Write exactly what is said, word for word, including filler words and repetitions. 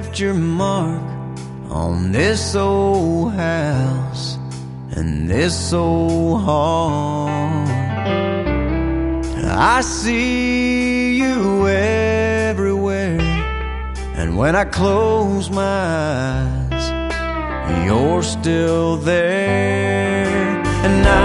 left your mark on this old house and this old heart. I see you everywhere, and when I close my eyes, you're still there. And